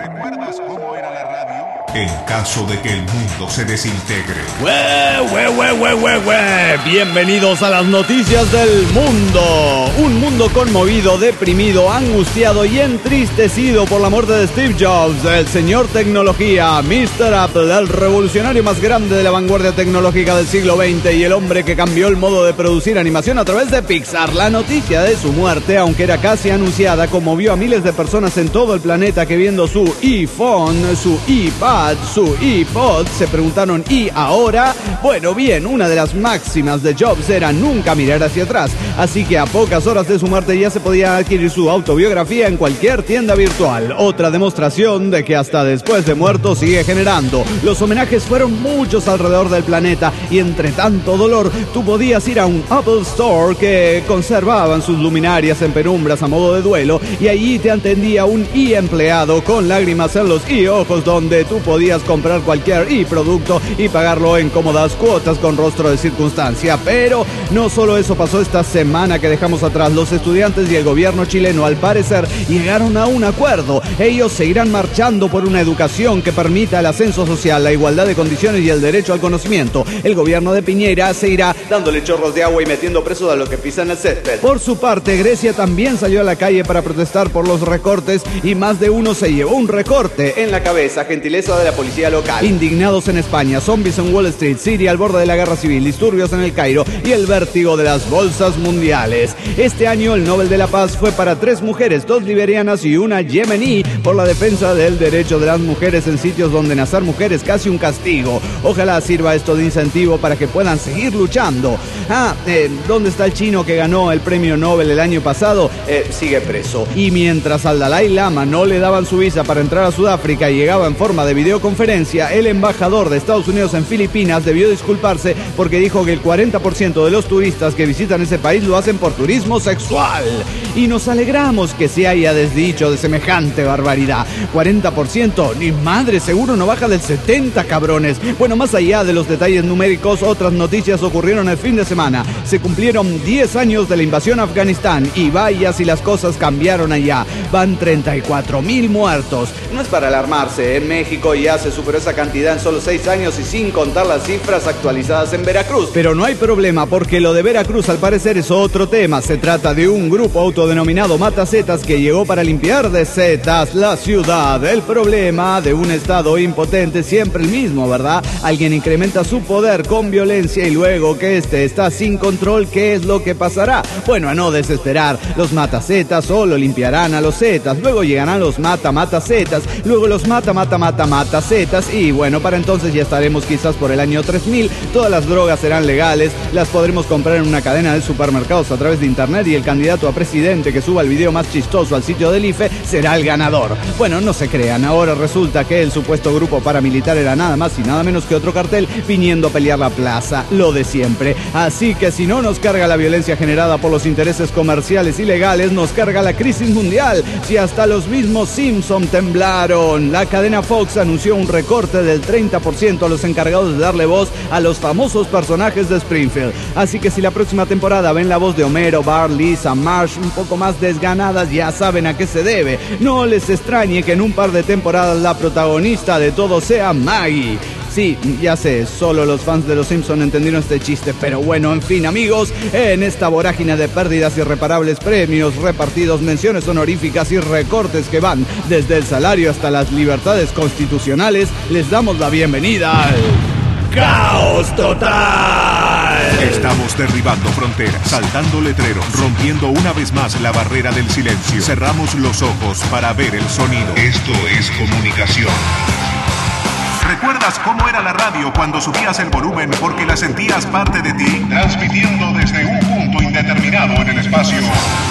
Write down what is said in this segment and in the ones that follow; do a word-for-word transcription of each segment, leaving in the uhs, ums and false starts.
¿Recuerdas cómo era la radio? En caso de que el mundo se desintegre. ¡Hue, hue, hue, hue, hue, hue! Bienvenidos a las noticias del mundo. Un mundo conmovido, deprimido, angustiado y entristecido por la muerte de Steve Jobs, el señor tecnología, mister Apple, el revolucionario más grande de la vanguardia tecnológica del siglo veinte y el hombre que cambió el modo de producir animación a través de Pixar. La noticia de su muerte, aunque era casi anunciada, conmovió a miles de personas en todo el planeta que viendo su iPhone, su iPad, su iPod, se preguntaron ¿y ahora? Bueno, bien, una de las máximas de Jobs era nunca mirar hacia atrás, así que a pocas horas de su muerte ya se podía adquirir su autobiografía en cualquier tienda virtual. Otra demostración de que hasta después de muerto sigue generando. Los homenajes fueron muchos alrededor del planeta y entre tanto dolor tú podías ir a un Apple Store que conservaban sus luminarias en penumbras a modo de duelo y allí te atendía un i-empleado con lágrimas en los i-ojos donde tú podías comprar cualquier i-producto y pagarlo en cómodas cuotas con rostro de circunstancia. Pero no solo eso pasó esta semana que dejamos atrás. Los estudiantes y el gobierno chileno al parecer llegaron a un acuerdo. Ellos seguirán marchando por una educación que permita el ascenso social, la igualdad de condiciones y el derecho al conocimiento. El gobierno de Piñera seguirá dándole chorros de agua y metiendo presos a los que pisan el césped. Por su parte, Grecia también salió a la calle para protestar por los recortes y más de uno se llevó un recorte en la cabeza, gentileza de la policía local. Indignados en España, zombies en Wall Street, Siria al borde de la guerra civil, disturbios en el Cairo y el vértigo de las bolsas mundiales. Este año el Nobel de la Paz fue para tres mujeres, dos liberianas y una yemení, por la defensa del derecho de las mujeres en sitios donde nacer mujer es casi un castigo. Ojalá sirva esto de incentivo para que puedan seguir luchando. Ah, eh, ¿dónde está el chino que ganó el premio Nobel el año pasado? Eh, sigue preso. Y mientras al Dalai Lama no le daban su visa para entrar a Sudáfrica y llegaba en forma de videoconferencia, el embajador de Estados Unidos en Filipinas debió disculparse porque dijo que el cuarenta por ciento de los turistas que visitan ese país lo hacen por turismo sexual. Y nos alegramos que se haya desdicho de semejante barbaridad. cuarenta por ciento, ni madre, seguro no baja del setenta, cabrones. Bueno, más allá de los detalles numéricos, otras noticias ocurrieron el fin de semana. Se cumplieron diez años de la invasión a Afganistán y vaya si las cosas cambiaron allá. Van treinta y cuatro mil muertos. No es para alarmarse, en México ya se superó esa cantidad en solo seis años y sin contar las cifras actualizadas en Veracruz. Pero no hay problema porque lo de Veracruz al parecer es otro tema. Se trata de un grupo autodenominado Matazetas que llegó para limpiar de setas la ciudad. El problema de un estado impotente siempre el mismo, ¿verdad? Alguien incrementa su poder con violencia y luego que este está sin control, ¿qué es lo que pasará? Bueno, a no desesperar, los Matazetas solo limpiarán a los zetas, luego llegarán los mata-matazetas, luego los mata-mata-mata-matazetas y bueno, para entonces ya estaremos quizás por el año tres mil, todas las drogas serán legales, las podremos comprar en una cadena de supermercados a través de internet y el candidato a presidente que suba el video más chistoso al sitio del I F E será el ganador. Bueno, no se crean, ahora resulta que el supuesto grupo paramilitar era nada más y nada menos que otro cartel viniendo a pelear la plaza, lo de siempre. Así que si no nos carga la violencia generada por los intereses comerciales y legales, nos carga la crisis mundial. Si hasta los mismos Simpson temblaron, la cadena Fox anunció un recorte del treinta por ciento a los encargados de darle voz a los famosos personajes de Springfield. Así que si la próxima temporada ven la voz de Homero, Bart, Lisa, Marge un poco más desganadas, ya saben a qué se debe. No les extrañe que en un par de temporadas la protagonista de todo sea Maggie. Sí, ya sé, solo los fans de Los Simpson entendieron este chiste, pero bueno, en fin, amigos, en esta vorágine de pérdidas irreparables, premios repartidos, menciones honoríficas y recortes que van desde el salario hasta las libertades constitucionales, les damos la bienvenida al ¡Caos Total! Estamos derribando fronteras, saltando letreros, rompiendo una vez más la barrera del silencio. Cerramos los ojos para ver el sonido. Esto es comunicación. ¿Recuerdas cómo era la radio cuando subías el volumen porque la sentías parte de ti? Transmitiendo desde un punto indeterminado en el espacio.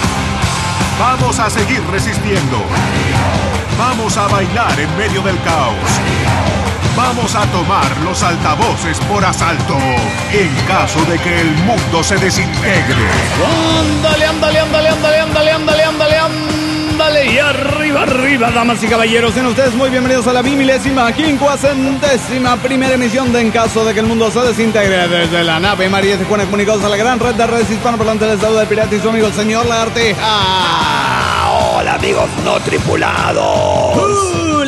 Vamos a seguir resistiendo. Vamos a bailar en medio del caos. Vamos a tomar los altavoces por asalto en caso de que el mundo se desintegre. Ándale, ándale, ándale, ándale, ándale, ándale, ándale, ándale. Y arriba, arriba, damas y caballeros. Sean ustedes muy bienvenidos a la milésima, quincuagésima primera emisión de En caso de que el mundo se desintegre. Desde la nave María de Juana, comunicados a la gran red de redes hispanoparlantes del estado del pirata y su amigo el señor Lagartija. Ah, hola amigos no tripulados. Uh, la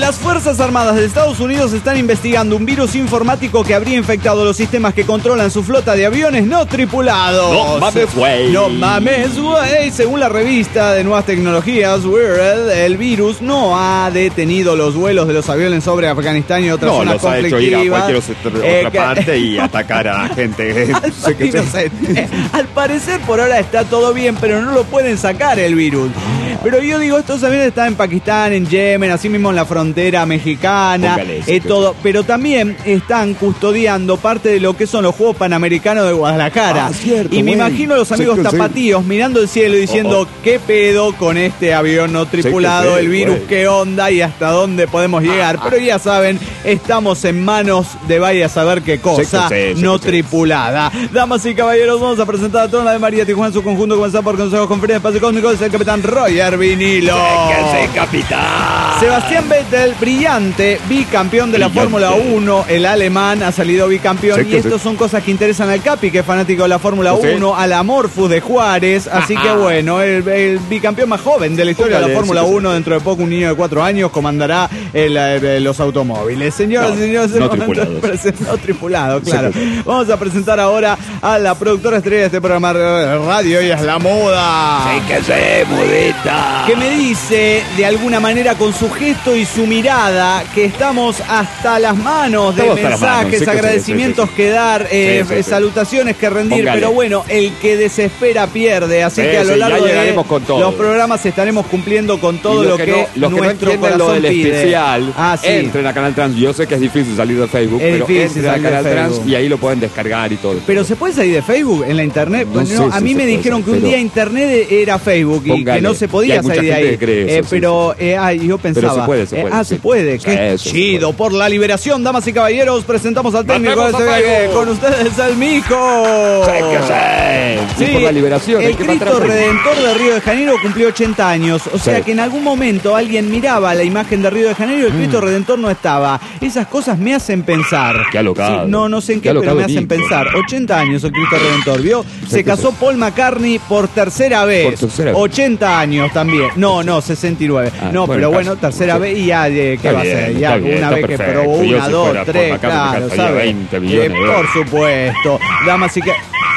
Las Fuerzas Armadas de Estados Unidos están investigando un virus informático que habría infectado los sistemas que controlan su flota de aviones no tripulados. No mames, güey. No mames, güey. Según la revista de nuevas tecnologías, Wired, el virus no ha detenido los vuelos de los aviones sobre Afganistán y otras no, zonas los ha hecho conflictivas. ir a cualquier otra Eh, que- parte y atacar a gente. Al, no sé, eh, al parecer por ahora está todo bien, pero no lo pueden sacar el virus. Pero yo digo, estos aviones están en Pakistán, en Yemen, así mismo en la frontera mexicana, Póngale eso, eh, todo, pero también están custodiando parte de lo que son los Juegos Panamericanos de Guadalajara. Ah, cierto, y me güey. imagino a los amigos Sí, sí. tapatíos mirando el cielo y diciendo, Oh, oh. ¿qué pedo con este avión no tripulado? sí, el virus, güey. ¿qué onda? Y hasta dónde podemos llegar. Pero ya saben, estamos en manos de vaya a saber qué cosa Sí, sí, sí, no sí. tripulada. Damas y caballeros, vamos a presentar a toda la de María Tijuana en su conjunto, comenzar por Consejos Conferencia Espacio Cósmico, es el capitán Roger Vinilo. ¡Que se capitán! Sebastián Vettel, brillante, bicampeón de la Brillante. Fórmula uno, el alemán ha salido bicampeón. Sí, y que estos sí. son cosas que interesan al Capi, que es fanático de la Fórmula Sí. uno, a la Morfus de Juárez. Así que bueno, el, el bicampeón más joven de la historia de la Póngale, Fórmula sí, que sí. uno, dentro de poco un niño de cuatro años comandará el, eh, los automóviles. Señoras y No, señores, no el momento tripulados. de presen- no tripulado, claro. Sí, que Vamos a presentar ahora a la productora estrella de este programa de radio, y es la moda. que se mudita! Que me dice de alguna manera con su gesto y su mirada que estamos hasta las manos de Estamos hasta las mensajes, manos, sí que sí, agradecimientos sí, sí, sí. que dar, eh, Sí, sí, sí. salutaciones que rendir, Póngale. pero bueno, el que desespera pierde, así Sí, que a lo sí, largo ya de llegaremos con todo. los programas estaremos cumpliendo con todo Y lo los que, no, los que no nuestro entienden lo corazón del pide. especial, Ah, sí. entren a Canal Trans. Yo sé que es difícil salir de Facebook, Es pero difícil entren a salir de Canal Trans Facebook. y ahí lo pueden descargar y todo. Pero se puede salir de Facebook en la internet. No Bueno, sé no, a si mí se me puede dijeron salir, que un pero- día internet era Facebook y Póngale. que no se Y podía hay mucha salir de gente ahí. que cree eso, Eh, sí, pero eh, ay, yo pensaba. se puede, se eh, puede, ah, sí. se puede. Qué Sí, eso se chido. puede. Por la liberación, damas y caballeros, presentamos al técnico de Matemos a este viaje. Facebook. Con ustedes, el Mico. Sí, que sí. Sí, Y por la liberación. hay el que matar Cristo a Facebook. Redentor de Río de Janeiro cumplió ochenta años. O sea Sí. que en algún momento alguien miraba la imagen de Río de Janeiro y el Cristo Redentor no estaba. Esas cosas me hacen pensar. Qué alocado. Sí, no, no sé en qué, Qué pero me alocado, hacen Nico. pensar. ochenta años el Cristo Redentor, ¿vio? Se que casó sí. Paul McCartney por tercera vez. Por tercera vez. ochenta años también. No, no, sesenta y nueve. Ah, no, bueno, pero casi. bueno, tercera Sí. vez y ya, eh, ¿qué Está va a bien, ser? está Ya bien, una está vez que perfecto. probó Yo una, si dos, fuera Paul tres, McCartney, me claro, gastaría ¿sabes? veinte millones Eh, de por dólares. supuesto. Damas y que.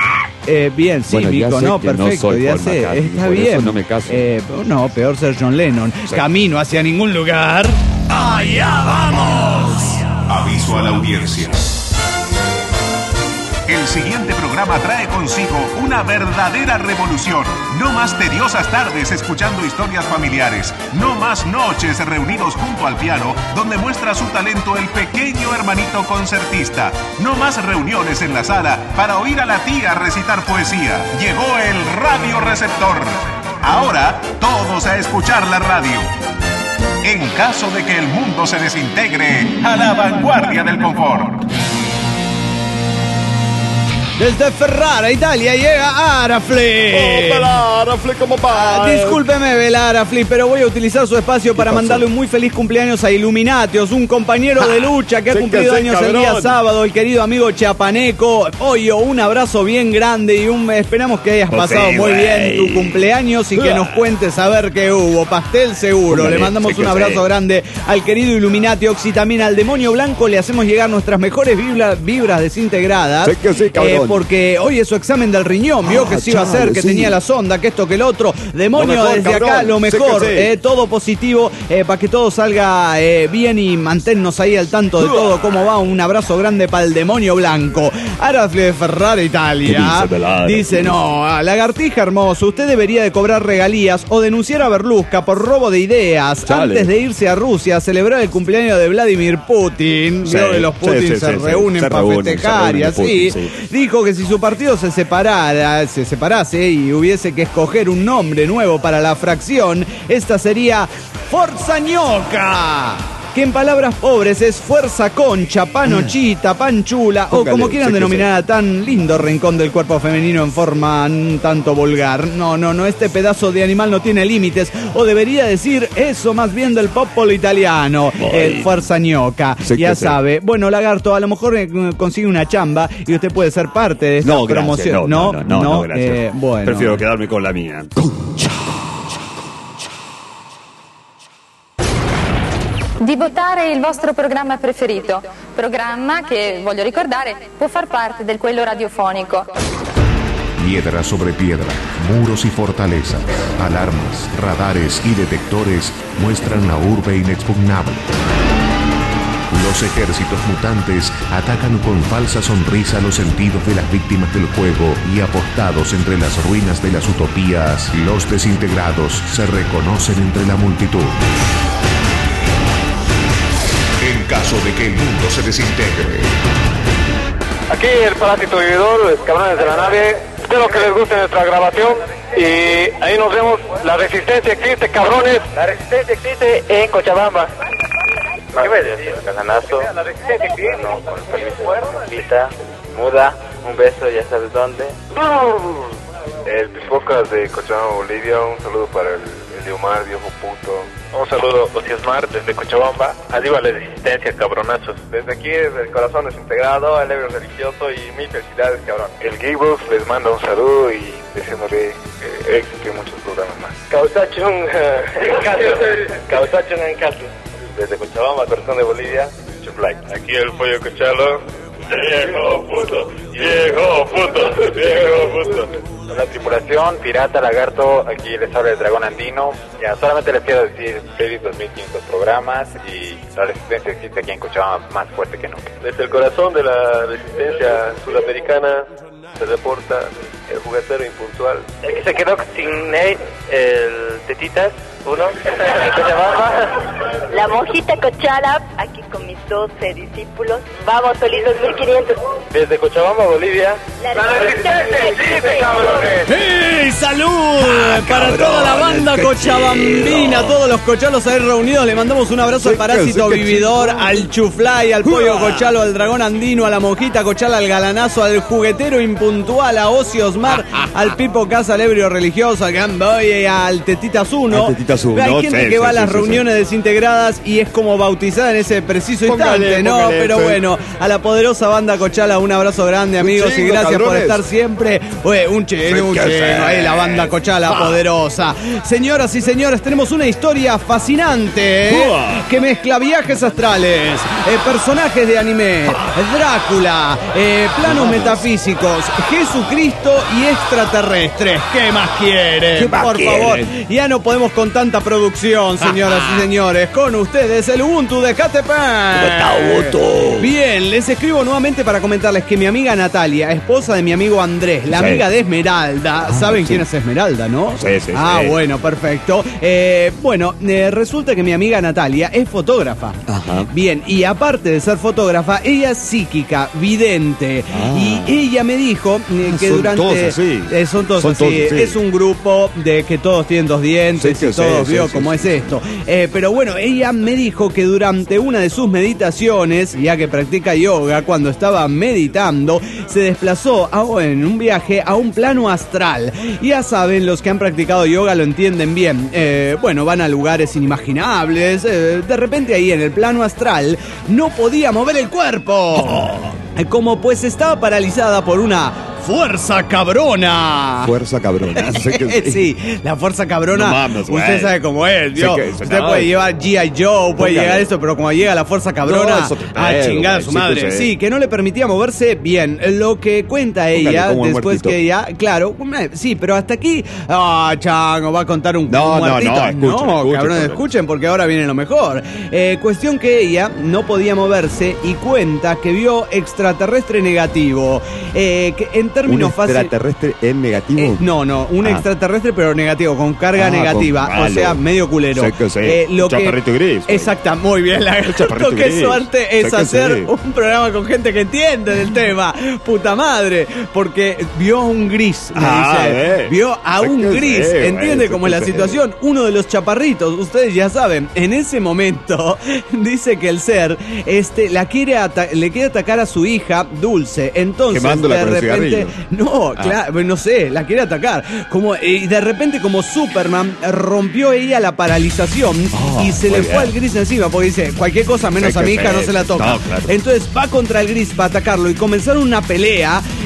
Eh, bien, sí, Bueno, ya Mico, sé no, que no perfecto, soy ya Paul sé, McCartney, está por eso bien. no me caso. Eh, no, peor ser John Lennon. Sí. Camino hacia ningún lugar. ¡Allá vamos! Aviso a la audiencia. El siguiente programa trae consigo una verdadera revolución. No más tediosas tardes escuchando historias familiares. No más noches reunidos junto al piano donde muestra su talento el pequeño hermanito concertista. No más reuniones en la sala para oír a la tía recitar poesía. Llegó el radio receptor. Ahora todos a escuchar la radio. En caso de que el mundo se desintegre, a la vanguardia del confort. Desde Ferrara, Italia, llega Arafli. Ah, discúlpeme, Velar Arafli, pero voy a utilizar su espacio para pasó? mandarle un muy feliz cumpleaños a Illuminatios, un compañero de lucha que ha Sí, cumplido que sí, años el cabrón. día sábado, el querido amigo Chapaneco. Oye, un abrazo bien grande y un esperamos que hayas Pues pasado sí, muy güey. bien tu cumpleaños y que nos cuentes a ver qué hubo. Pastel seguro. Póngale, Le mandamos sí que un abrazo sí. grande al querido Illuminatiox y también al Demonio Blanco le hacemos llegar nuestras mejores vibra- vibras desintegradas. Sí que sí, cabrón. Eh, porque hoy es su examen del riñón, vio Ah, que se iba a hacer, chale, que sí. tenía la sonda, que esto, que el otro. Demonio, Lo mejor, desde cabrón. acá, lo Sí que mejor, sí. eh, todo positivo, eh, para que todo salga eh, bien y manténnos ahí al tanto de todo cómo va. Un abrazo grande para el Demonio Blanco. Arafli de Ferrara, Italia. ¿Qué dice Velar? Dice, no, ah, lagartija hermoso, usted debería de cobrar regalías o denunciar a Berlusca por robo de ideas Chale. antes de irse a Rusia a celebrar el cumpleaños de Vladimir Putin. Sí, Veo que los sí, Putin sí, se sí, sí. reúnen Se para reúnen, se festejar y reúnen así. Putin, sí. Dijo que si su partido se separara, se separase y hubiese que escoger un nombre nuevo para la fracción, esta sería Forza Ñoca, que en palabras pobres es fuerza concha, panochita, panchula, o Póngale, como quieran sí que denominar a tan lindo rincón del cuerpo femenino en forma un tanto vulgar. No, no, no, este pedazo de animal no tiene límites, o debería decir eso más bien del popolo italiano, Ay. el fuerza ñoca, Sí ya que sí. sabe. Bueno, lagarto, a lo mejor eh, consigue una chamba y usted puede ser parte de esta No, gracias. promoción. No, no, no, no, gracias. eh, bueno. Prefiero quedarme con la mía. di votare il vostro programma preferito, programma che, voglio ricordare, può far parte del quello radiofonico. Piedra sobre piedra, muros y fortalezas, alarmas, radares y detectores muestran la urbe inexpugnable. Los ejércitos mutantes atacan con falsa sonrisa los sentidos de las víctimas del juego y apostados entre las ruinas de las utopías, los desintegrados se reconocen entre la multitud. En caso de que el mundo se desintegre. Aquí el parásito vividor, los cabrones de la nave. Espero que les guste nuestra grabación y ahí nos vemos. La resistencia existe, cabrones. La resistencia existe en Cochabamba. ¿Qué ves? Galanazo. La resistencia existe. No, con el permiso. Pita, muda, un beso, ya sabes dónde. El Pipocas de Cochabamba, Bolivia. Un saludo para el, el Diomar, viejo puto. Un saludo, Ociosmar, desde Cochabamba. Arriba la resistencia, cabronazos. Desde aquí, desde el corazón desintegrado, el ebrio religioso y mil felicidades, cabrón. El Gibbos les manda un saludo y deseándole eh, éxito y muchos programas más. Causachun en Cato. Causachun en Cato. Desde Cochabamba, corazón de Bolivia, Chuplay. Aquí el pollo Cochalo. Viejo puto, viejo puto, viejo puto. La tripulación, pirata, lagarto, aquí les habla el dragón andino. Ya, solamente les quiero decir feliz dos mil quinientos programas y la resistencia existe aquí en Cochabamba más fuerte que nunca. Desde el corazón de la resistencia sudamericana se reporta el juguetero impuntual. El que se quedó sin él, el Tetitas, uno, Cochabamba. La monjita Cochala, aquí con mis doce discípulos. Vamos, feliz dos mil quinientos. Desde Cochabamba, Bolivia. La resistencia existe, cabrones. ¡Hey! ¡Salud! Ah, para cabrón, toda la banda qué cochabambina, chido. todos los cochalos ahí reunidos. Le mandamos un abrazo al Sí, parásito sí, qué vividor, chido. al chuflay, al pollo Uah. cochalo, al dragón andino, a la monjita cochala, al galanazo, al juguetero impuntual, a Ociosmar, al Pipo Casa, al ebrio religioso, al Gamboy, al Tetitas uno. Al Tetitas uno, Hay gente sí, que sí, va a sí, las sí, reuniones desintegradas y es como bautizada en ese preciso Póngale, instante, ¿no? póngale, Pero sí. bueno, a la poderosa banda cochala, un abrazo grande, amigos, y chingo, gracias por cabrones. estar siempre. Oye, un chino, un Sí, chino, que sí. ahí la banda cochala Ah. poderosa. Señoras y señores, tenemos una historia fascinante, ¿eh? Uah. Que mezcla viajes astrales, eh, personajes de anime, Drácula, eh, planos metafísicos, Jesucristo y extraterrestres. ¿Qué más quieren? ¿Qué más Por quieren? favor, ya no podemos con tanta producción, señoras y señores. Con ustedes, el Ubuntu de Catepec. Bien, les escribo nuevamente para comentarles que mi amiga Natalia, esposa de mi amigo Andrés, la Sí. amiga de Esmeralda, ¿saben sí. quién es Esmeralda, no? Sí, sí, Ah, sí. bueno, perfecto. Eh, bueno, eh, resulta que mi amiga Natalia es fotógrafa. Ajá. Bien, y aparte de ser fotógrafa, ella es psíquica, vidente. Ah. Y ella me dijo eh, que Son durante... todos así. Eh, son todos Son así. todos así. Es un grupo de que todos tienen dos dientes Sí, y sí, todos sí, vio sí, cómo sí, es sí. esto. Eh, pero bueno, ella me dijo que durante una de sus meditaciones, ya que practica yoga, cuando estaba meditando, se desplazó a- en un viaje a un plano astral. Ya saben, los que han practicado yoga lo entienden bien. Eh, bueno, van a lugares inimaginables. eh, de repente ahí en el plano astral no podía mover el cuerpo. Eh, Como pues estaba paralizada por una fuerza cabrona. Fuerza cabrona. Sé que- Sí, la fuerza cabrona. No mames, güey. Usted sabe cómo es, ¿vio? Sé que- Usted no. puede llevar G I. Joe, puede Póngale. llegar esto, pero cuando llega la fuerza cabrona, No, es otro a pedo, chingar a güey. su Sí, madre. pues, Sí, eh. que no le permitía moverse bien. Lo que cuenta Póngale ella, como el después muertito. que ella, claro, una- sí, pero hasta aquí, ah, chango, va a contar un, No, un no, muertito. no, escuchen, escuchen, cabrón, cabrón. escuchen, porque ahora viene lo mejor. Eh, cuestión que ella no podía moverse y cuenta que vio extraterrestre negativo. Eh, que en ¿Un términos fáciles. extraterrestre es negativo? Eh, no, no, un Ah. extraterrestre pero negativo, con carga Ah, negativa, con o malo. sea, medio culero. Sé que sí. Eh, lo Un que- chaparrito gris, güey. Exacta, muy bien, la chaparrito qué gris. suerte es Sé que hacer sí. un programa con gente que entiende del tema, puta madre, porque vio a un gris, me Ah, dice, eh. vio a Sé un que gris, sí, güey, entiende sé cómo es que la sí. situación, uno de los chaparritos, ustedes ya saben, en ese momento dice que el ser este la quiere ata- le quiere atacar a su hija Dulce, entonces Quemándola de con el repente cigarrillo. no, Ah. claro, no sé, la quiere atacar. Como, y de repente, como Superman, rompió ella la paralización Oh, y se muy le fue bien. al gris encima, porque dice, cualquier cosa menos Sí, a mi que hija no sí. se la toca. No, claro. Entonces va contra el gris para atacarlo y comenzaron una pelea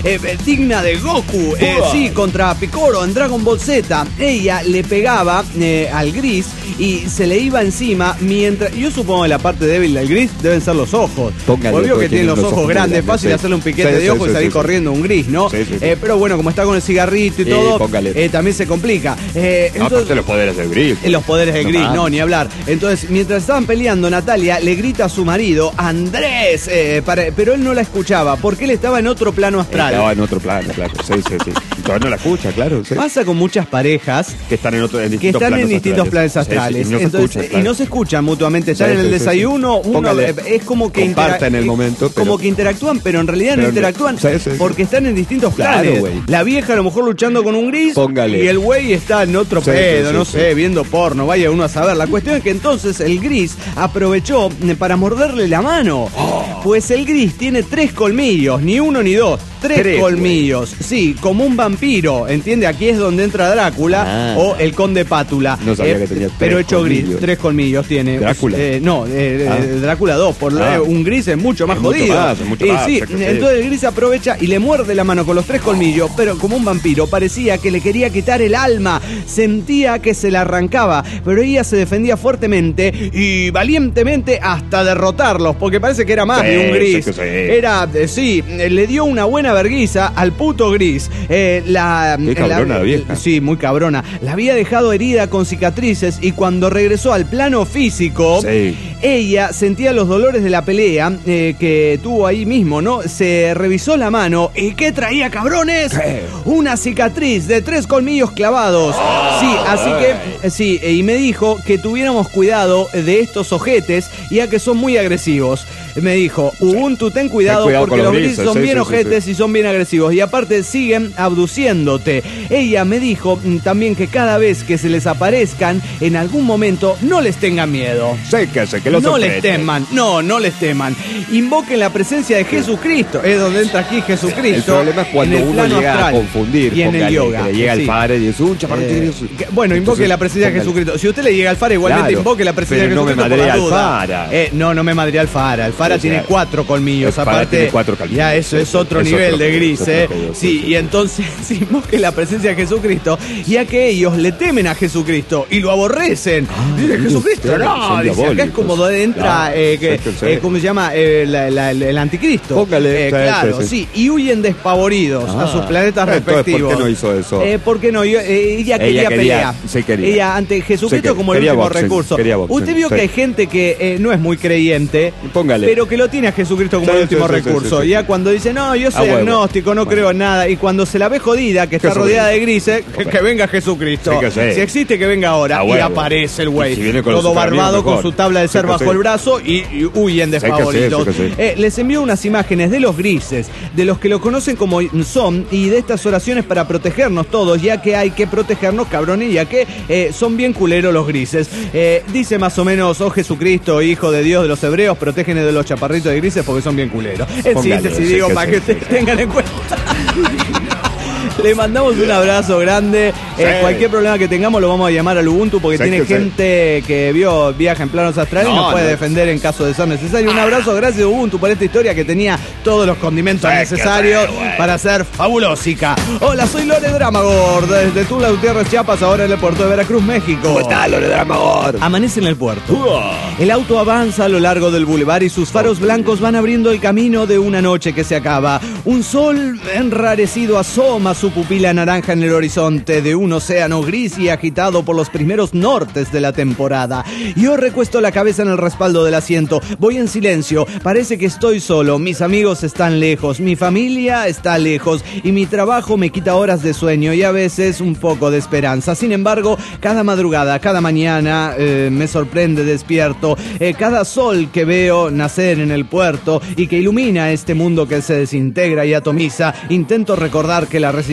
eh, digna de Goku, eh, sí, contra Piccolo en Dragon Ball Z. Ella le pegaba eh, al Gris y se le iba encima mientras... Yo supongo que la parte débil del Gris deben ser los ojos. Póngale, Obvio que porque tiene los ojos, ojos grandes, grandes, fácil sí. hacerle un piquete sí, de ojos sí, y salir sí, corriendo sí. un Gris, ¿no? Sí, sí, sí. Eh, pero bueno, como está con el cigarrito y sí, todo, eh, también se complica. Eh, no, entonces, los poderes del Gris. Los poderes del no, Gris, no, ni hablar. Entonces, mientras estaban peleando, Natalia le grita a su marido, Andrés, eh, para, pero él no la escuchaba, porque él estaba en otro plano astral. Estaba en otro plano, claro, sí, sí, sí. Todavía no la escucha, claro. Sí. Pasa con muchas parejas que están en, otro, en distintos, que están en distintos planes astrales. Sí, sí, y, no Entonces, escuchan, claro. y no se escuchan mutuamente. Están sí, en el sí, desayuno, sí. uno Póngale, es como que comparten en el momento. Pero, como que interactúan, pero en realidad pero no interactúan sí, sí, porque sí. están en distintos planes. Claro, la vieja a lo mejor luchando con un Gris Póngale. y el güey está en otro sí, pedo, sí, sí, no sí, sé, sí. viendo porno, vaya uno a saber. La cuestión es que entonces el Gris aprovechó para morderle la mano. Oh. Pues el Gris tiene tres colmillos, ni uno ni dos. Tres, tres colmillos, güey. Sí, como un vampiro, ¿entiende? Aquí es donde entra Drácula ah. o el Conde Pátula. No sabía eh, que tenía tres Pero hecho colmillos. Gris, tres colmillos tiene. ¿Drácula? Eh, no, eh, ah. Drácula dos, por ah. un Gris es mucho más es jodido. Mucho más, es mucho y más, sí, entonces el Gris aprovecha y le muerde la mano con los tres colmillos, pero como un vampiro, parecía que le quería quitar el alma. Sentía que se la arrancaba, pero ella se defendía fuertemente y valientemente hasta derrotarlos, porque parece que era más sí, de un Gris. Sí, sí. Era, eh, sí, le dio una buena verguiza al puto Gris. Eh, la, Qué cabrona la, la vieja. Sí, muy cabrona. La había dejado herida con cicatrices y cuando regresó al plano físico, sí. ella sentía los dolores de la pelea eh, que tuvo ahí mismo, ¿no? Se revisó la mano y ¿qué traía, cabrones? ¿Qué? Una cicatriz de tres colmillos clavados. Oh, sí, así que, sí, y me dijo que tuviéramos cuidado de estos ojetes, ya que son muy agresivos. Me dijo, Ubuntu, ten cuidado, ten cuidado porque los Gris son sí, bien sí, ojetes sí, sí. y son bien agresivos. Y aparte siguen abduciéndote. Ella me dijo también que cada vez que se les aparezcan, en algún momento, no les tengan miedo. Sé que sé que los No les teman, no, no les teman. Invoquen la presencia de Jesucristo. Es donde entra aquí Jesucristo. El problema es cuando uno llega a confundir. Y en el yoga. Que le llega sí. el padre y dice, un chaparrito. Eh, bueno, invoque Entonces, la presencia de Jesucristo. Si usted le llega al Fara, igualmente claro, invoque la presencia de Jesucristo. No me madrea al Fara. Eh, no, no me madrea al Fara. El Fara o sea, tiene cuatro colmillos. Aparte, tiene cuatro colmillos. Ya, eso es otro es nivel otro, de Gris, ¿eh? Pedo, sí, sí, y entonces si invoque la presencia de Jesucristo, ya que ellos le temen a Jesucristo y lo aborrecen. Ah, dice Jesucristo, usted, no, dice, acá es como donde entra, ah, eh, que, eh, ¿cómo se llama? Eh, la, la, el anticristo. Póngale. Eh, claro, sí, sí, y huyen despavoridos ah, a sus planetas respectivos. ¿Por qué no hizo eso? Eh, porque no, yo, eh, ella quería ella quería, pelear. Se quería. Ella ante Jesucristo se como el último boxing, recurso. Usted vio sí. que hay gente que eh, no es muy creyente, Póngale. pero que lo tiene a Jesucristo como sí, el último sí, recurso. Sí, sí, sí, ya sí. cuando dice, no, yo soy ah, agnóstico, no bueno. creo en nada, y cuando se la ve jodida, que está rodeada de grises, que, que venga Jesucristo. Sí, que sí. Si existe, que venga ahora. Ah, y aparece el güey, si todo barbado con su tabla de ser sí, bajo sí. el brazo y, y huyen despavoridos. Sí, sí, sí. eh, les envío unas imágenes de los grises, de los que lo conocen como son, y de estas oraciones para protegernos todos, ya que hay que protegernos, cabrones, ya que eh, son bien culeros los grises. Eh, dice más o menos, oh Jesucristo, hijo de Dios de los hebreos, protégenos de los chaparritos de grises porque son bien culeros. En síntesis, digo, para que ustedes tengan en cuenta. Le mandamos un abrazo grande. Sí. Eh, cualquier problema que tengamos lo vamos a llamar al Ubuntu porque sí, tiene que gente sí. que vio viaja en planos astrales no, y nos puede no. defender en caso de ser necesario. Un abrazo, gracias Ubuntu por esta historia que tenía todos los condimentos sí, necesarios sí, para ser fabulósica. Hola, soy Lore Dramagor desde Tula Gutiérrez, Chiapas, ahora en el puerto de Veracruz, México. ¿Cómo está, Lore Dramagor? Amanece en el puerto. Uh. El auto avanza a lo largo del bulevar y sus faros blancos van abriendo el camino de una noche que se acaba. Un sol enrarecido asoma su pupila naranja en el horizonte de un océano gris y agitado por los primeros nortes de la temporada. Yo recuesto la cabeza en el respaldo del asiento. Voy en silencio. Parece que estoy solo. Mis amigos están lejos. Mi familia está lejos. Y mi trabajo me quita horas de sueño y a veces un poco de esperanza. Sin embargo, cada madrugada, cada mañana eh, me sorprende despierto. Eh, cada sol que veo nacer en el puerto y que ilumina este mundo que se desintegra y atomiza, intento recordar que la resistencia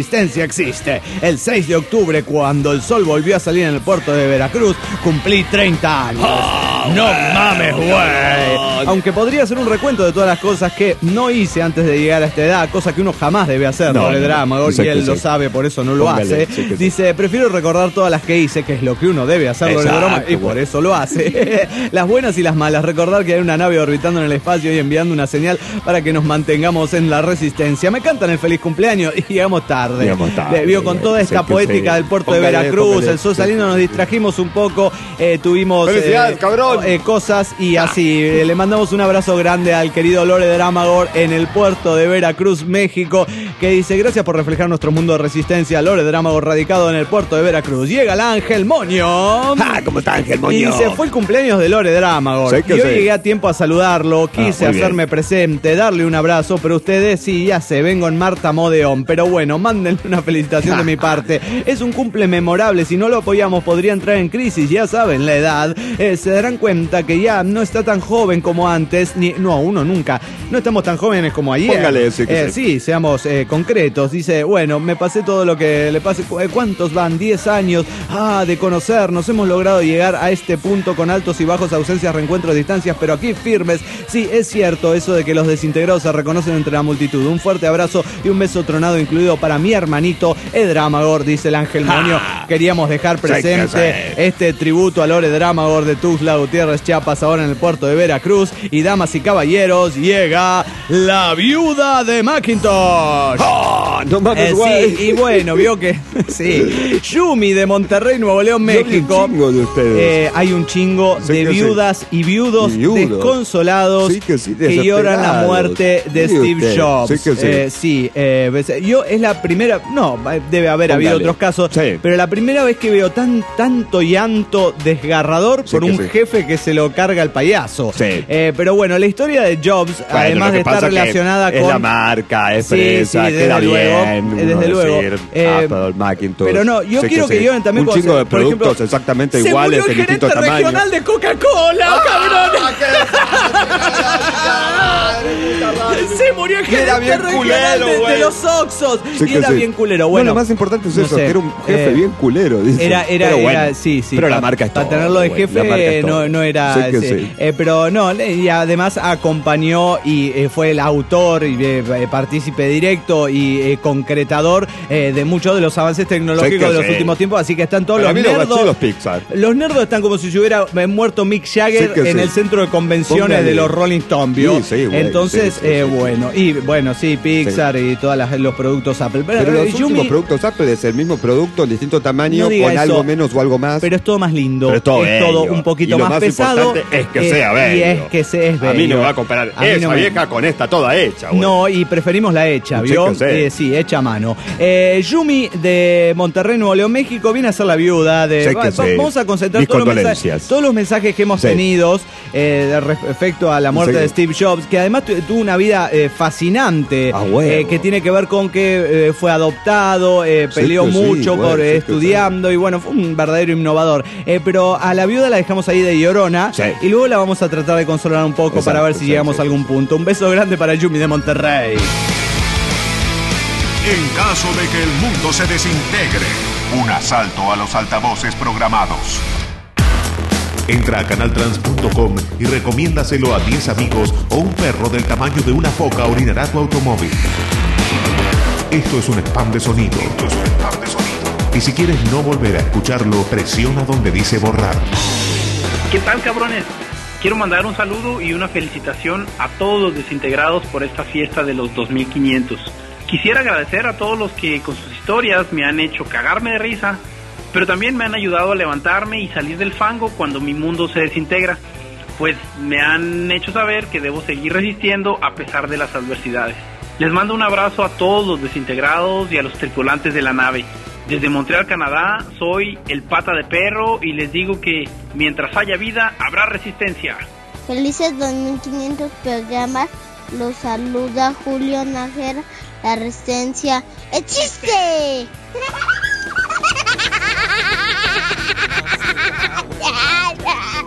resistencia existe. El seis de octubre, cuando el sol volvió a salir en el puerto de Veracruz, cumplí treinta años. Oh, no wow, mames, güey. Aunque podría hacer un recuento de todas las cosas que no hice antes de llegar a esta edad, cosa que uno jamás debe hacer, no, Lore no, Dramagor, no, y él sí. lo sabe, por eso no lo Póngale, hace. Sí Dice, sí. prefiero recordar todas las que hice, que es lo que uno debe hacer, Lore Dramagor, y por eso lo hace. Las buenas y las malas, recordar que hay una nave orbitando en el espacio y enviando una señal para que nos mantengamos en la resistencia. Me cantan el feliz cumpleaños y llegamos tarde. Llegamos tarde. Vio con toda esta poética sí. del puerto póngale, de Veracruz, póngale, el sol saliendo, nos distrajimos un poco, eh, tuvimos eh, cabrón. Eh, cosas y así. Eh, le mandamos un abrazo grande al querido Lore Dramagor en el puerto de Veracruz, México, que dice, gracias por reflejar nuestro mundo de resistencia. Lore Dramagor, radicado en el puerto de Veracruz. Llega el Ángel Moño. Ah, ¿cómo está Ángel Moño? Y dice, fue el cumpleaños de Lore Dramagor. Y hoy sé. llegué a tiempo a saludarlo, quise ah, hacerme bien. presente, darle un abrazo, pero ustedes sí, ya sé, vengo en Marta Modeón. Pero bueno, mándenle una felicitación de mi parte. Es un cumple memorable, si no lo apoyamos podría entrar en crisis, ya saben, la edad. Eh, se darán cuenta que ya no está tan joven como antes, ni no, uno nunca. No estamos tan jóvenes como ayer. Póngale ese que eh, sí, seamos eh, concretos. Dice, bueno, me pasé todo lo que le pase. ¿Cuántos van? diez años ah, de conocernos. Hemos logrado llegar a este punto con altos y bajos, ausencias, reencuentros, distancias, pero aquí firmes. Sí, es cierto eso de que los desintegrados se reconocen entre la multitud. Un fuerte abrazo y un beso tronado incluido para mi hermanito Ed Dramagor, dice el Ángel Moño. Queríamos dejar presente este tributo a Lore Dramagor de Tuxtla Gutiérrez, Chiapas, ahora en el puerto de Veracruz. Y damas y caballeros, llega la viuda de Macintosh. Oh, no mames, eh, sí, y bueno, vio que sí. Yumi de Monterrey, Nuevo León, México. Hay un chingo de ustedes. Eh, hay un chingo sí de viudas sí. y viudos Viudo. desconsolados sí que, sí, que lloran la muerte de sí, Steve usted. Jobs. Sí, que sí. Eh, sí eh, yo es la primera, no, debe haber Póngale. habido otros casos, sí. pero la primera vez que veo tan tanto llanto desgarrador sí por un sí. jefe que se lo carga al payaso. Sí. Eh, pero bueno, la historia de Jobs, bueno, además de estar relacionada con... Es la marca, es fresa, sí, sí, queda luego, bien. Desde uno luego. Decir, eh, Apple, Macintosh. Pero no, yo sí quiero que, que lloren también... Un chingo de por productos ejemplo, exactamente iguales, de distintos tamaños. Se murió el gerente regional de Coca-Cola, cabrón. Se murió el gerente bien regional culero, de, de los Oxxos. Sí y era sí. bien culero. Bueno, no, lo más importante es no eso, sé, que era un jefe eh, bien culero. Dice. Era, era, pero bueno, era, sí, sí. Pero la marca es todo. Para tenerlo de jefe no, no era... Sí que sí. sí. Eh, pero no, y además acompañó y eh, fue el autor y eh, partícipe directo y eh, concretador eh, de muchos de los avances tecnológicos de los sí. últimos tiempos, así que están todos Para los nerdos. Los, Pixar. los nerdos están como si se hubiera muerto Mick Jagger sí en sí. el centro de convenciones Póngale. de los Rolling Stones, ¿vio? Sí, sí, güey, Entonces, sí, sí, eh, sí, bueno, y bueno, sí, Pixar sí. y todos los productos Apple. Pero, pero los Yumi, últimos productos Apple es el mismo producto, en distinto tamaño, no con eso, algo menos o algo más. Pero es todo más lindo, pero es todo, es todo un poquito y lo más, más pesado. Es que eh, sea bello. Y es que se es bello. A mí no me va a comparar a esa no vieja me... con esta toda hecha, güey. No, y preferimos la hecha, ¿vio? Eh, sí, hecha a mano. Eh, Yumi de Monterrey, Nuevo León, México, viene a ser la viuda de... Va, sí. Vamos a concentrar todos los, mensajes, todos los mensajes que hemos sí. tenido eh, respecto a la muerte sí. de Steve Jobs, que además tuvo una vida eh, fascinante, ah, bueno. eh, que tiene que ver con que eh, fue adoptado, eh, peleó sí, mucho sí, por bueno, eh, sí, estudiando sí. y bueno, fue un verdadero innovador. Eh, pero a la viuda la dejamos ahí de llorona sí. y luego la vamos a tratar de consolar un poco Exacto, para ver si sí, llegamos sí, a algún sí. punto. Un beso grande para Yumi de Monterrey. En caso de que el mundo se desintegre, un asalto a los altavoces programados. Entra a canal trans punto com y recomiéndaselo a diez amigos o un perro del tamaño de una foca orinará tu automóvil. Esto es un spam de sonido. Esto es un spam de sonido. Y si quieres no volver a escucharlo, presiona donde dice borrar. ¿Qué tal, cabrones? Quiero mandar un saludo y una felicitación a todos los desintegrados por esta fiesta de los dos mil quinientos. Quisiera agradecer a todos los que con sus historias me han hecho cagarme de risa, pero también me han ayudado a levantarme y salir del fango cuando mi mundo se desintegra, pues me han hecho saber que debo seguir resistiendo a pesar de las adversidades. Les mando un abrazo a todos los desintegrados y a los tripulantes de la nave. Desde Montreal, Canadá, soy el Pata de Perro y les digo que mientras haya vida, habrá resistencia. Felices dos mil quinientos programas. Los saluda Julio Nájera. La resistencia existe.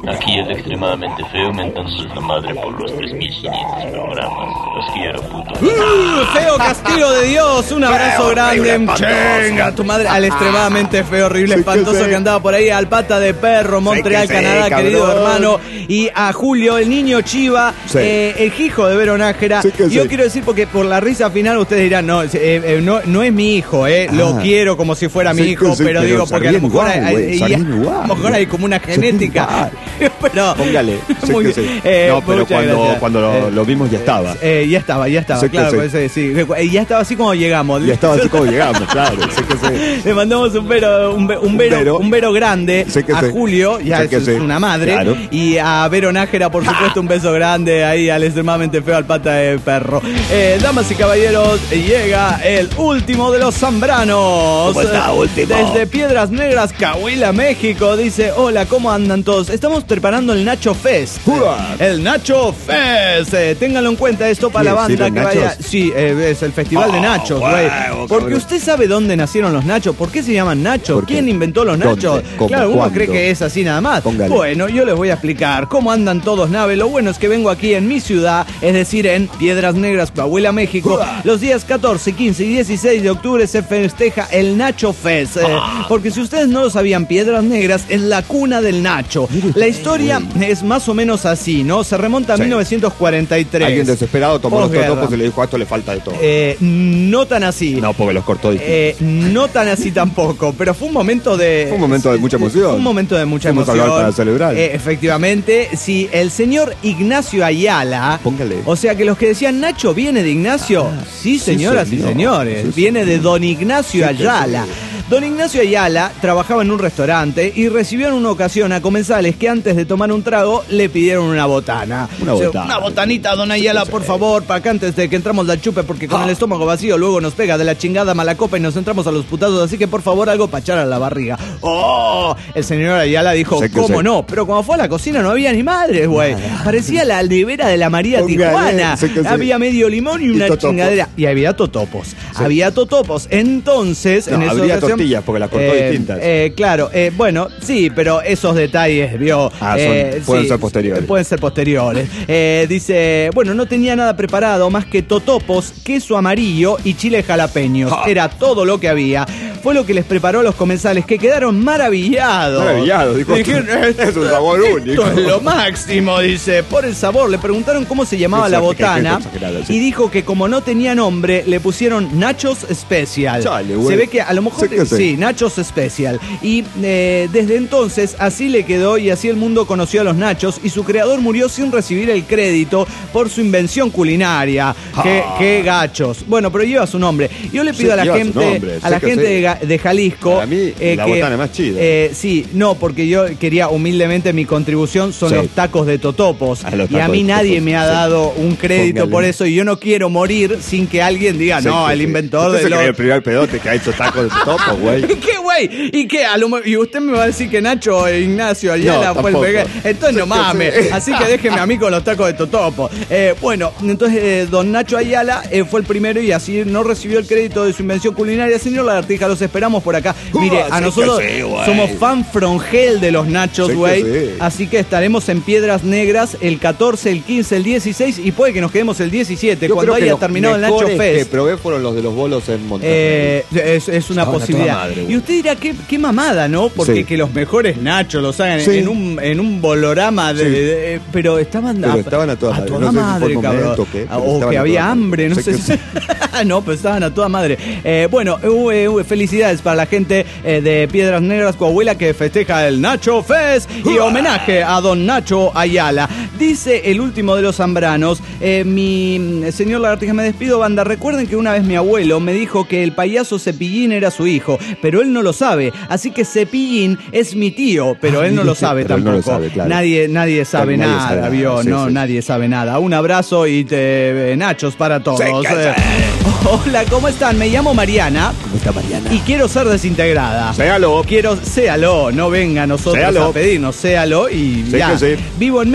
Aquí el extremadamente feo mentándose la madre por los tres mil quinientos programas. Los quiero, puto. Uh, feo castigo de Dios, un abrazo feo, grande. Chenga, tu madre. Al extremadamente feo, horrible, sí, espantoso que, que andaba por ahí, al pata de perro, Montreal, sí, Canadá, sí, querido hermano. Y a Julio, el niño Chiva, sí. eh, el hijo de Vero Nájera. Sí, Yo sí. quiero decir, porque por la risa final ustedes dirán, no, eh, eh, no, no es mi hijo, eh, ah. lo quiero como si fuera mi sí, hijo, sí, pero, pero digo, porque a lo mejor, igual, hay, hay, a lo mejor hay como una genética. Pero, póngale. Muy, sí, sí. Eh, no, pero cuando, cuando lo, eh, lo vimos ya estaba. Eh, ya estaba, ya estaba, sí, claro. Sí. Pues, sí, ya estaba así como llegamos. Ya estaba así como llegamos, claro. Sí que sí. Le mandamos un vero, un, un vero, vero, un vero grande sí a sí. Julio, ya sí es sí. una madre. Claro. Y a Vero Nájera, por supuesto, un beso grande ahí al extremadamente feo, al pata de perro. Eh, damas y caballeros, llega el último de los Zambranos. ¿Cómo está, último? Desde Piedras Negras, Coahuila, México. Dice, hola, ¿cómo andan todos? Estamos preparando el Nacho Fest. El Nacho Fest. Eh, ténganlo en cuenta esto para la banda que vaya. Sí, eh, es el festival oh, de nachos, güey. Wow, porque cabrón. Usted sabe dónde nacieron los nachos. ¿Por qué se llaman nachos? ¿Quién inventó los nachos? Claro, uno cree que es así nada más. Póngale. Bueno, yo les voy a explicar cómo andan todos, nave. Lo bueno es que vengo aquí en mi ciudad, es decir, en Piedras Negras, Coahuila, México. Uh. Los días catorce, quince y dieciséis de octubre se festeja el Nacho Fest. Eh, uh. Porque si ustedes no lo sabían, Piedras Negras es la cuna del nacho. La historia es más o menos así, ¿no? Se remonta a sí. mil novecientos cuarenta y tres. Alguien desesperado tomó los totopos y le dijo, a esto le falta de todo. Eh, no tan así. No, porque los cortó distinto. Eh, no tan así tampoco, pero fue un momento de... Fue un momento de mucha emoción. Fue un momento de mucha Fuimos emoción. A hablar para celebrar. Eh, efectivamente, sí, el señor Ignacio Ayala. Póngale. O sea que los que decían, Nacho, ¿viene de Ignacio? Ah, sí, señoras sí, señor. y señores. Sí, viene de don Ignacio sí, Ayala. Sí. Don Ignacio Ayala trabajaba en un restaurante y recibió en una ocasión a comensales que antes de tomar un trago le pidieron una botana. Una, o sea, botana. una botanita, don Ayala, por favor, para que antes de que entramos la chupe, porque con ah. el estómago vacío luego nos pega de la chingada mala copa y nos entramos a los putazos, así que por favor algo para echar a la barriga. ¡Oh! El señor Ayala dijo, ¿cómo no? Pero cuando fue a la cocina no había ni madres, güey. Parecía la aldevera de la María Póngale, Tijuana. Sé sé. Había medio limón y una y chingadera. Y había totopos. Sí. Había totopos. Entonces, no, en esa habría ocasión, tortillas porque las cortó eh, distintas. Eh, claro, eh, bueno, sí, pero esos detalles, vio. Ah, son, eh, pueden sí, ser posteriores. Pueden ser posteriores. Eh, dice, bueno, no tenía nada preparado más que totopos, queso amarillo y chile jalapeños. Ah. Era todo lo que había. Fue lo que les preparó a los comensales, que quedaron maravillados. Maravillados, dijo. Dijeron, es un sabor único. Esto es lo máximo, dice. Por el sabor. Le preguntaron cómo se llamaba la botana. Sí. Y dijo que como no tenía nombre, le pusieron Nachos Special. Chale, se ve que a lo mejor... Sí, sí Nachos Special. Y eh, desde entonces así le quedó y así el mundo conoció a los nachos y su creador murió sin recibir el crédito por su invención culinaria. Ah. Qué, qué gachos. Bueno, pero lleva su nombre. Yo le pido sí, a la gente, a la gente de, de Jalisco... Para mí, eh, la que, botana más chida. Eh, sí, no, porque yo quería humildemente mi contribución son sí. los tacos de totopos. A y a mí nadie totopos, me ha dado sí. un crédito Póngale. por eso y yo no quiero morir sin que alguien diga, sí, no, sí, el inventor sí. de los... el primer pedote que ha hecho tacos de totopos, güey. ¿Qué, güey? ¿Y qué? A lo, y usted me va a decir que Nacho e Ignacio Ayala no, fue el pegué. Entonces no mames. Así que déjeme a mí con los tacos de totopo. Eh, bueno, entonces eh, don Nacho Ayala eh, fue el primero y así no recibió el crédito de su invención culinaria. Señor Lagartija, los esperamos por acá. Mire, a nosotros sí, somos fan from hell de los nachos, güey. Sí. Así que estaremos en Piedras Negras el catorce, el quince, el dieciséis y puede que nos quedemos el diecisiete. Yo cuando haya terminado el Nacho Fest. Los que probé fueron los de los bolos en Monterrey. Eh, es, es una Estaban posibilidad. Madre, y usted dirá, qué, qué mamada, ¿no? Porque sí. que los mejores nachos los hagan sí. en un en un bolorama de, sí. de, de, pero estaban pero a, estaban a toda madre, a toda no madre si cabrón. Qué, o que había hambre, no sé, sé si no, pero estaban a toda madre. Eh, bueno, uh, uh, felicidades para la gente eh, de Piedras Negras, Coahuila, que festeja el Nacho Fest y homenaje a don Nacho Ayala. Dice el último de los zambranos, eh, mi señor Lagartija, me despido, banda. Recuerden que una vez mi abuelo me dijo que el payaso Cepillín era su hijo, pero él no lo sabe, así que Cepillín es mi tío, pero él no lo sabe pero tampoco. No lo sabe, claro. Nadie, nadie sabe nadie nada, sabe vio, sí, no, sí. nadie sabe nada. Un abrazo y te, eh, nachos para todos. Sí, eh, hola, ¿cómo están? Me llamo Mariana. ¿Cómo está Mariana? Y quiero ser desintegrada. Séalo. Quiero, séalo, no venga a nosotros séalo. a pedirnos, séalo y sí ya. Sí. Vivo en México,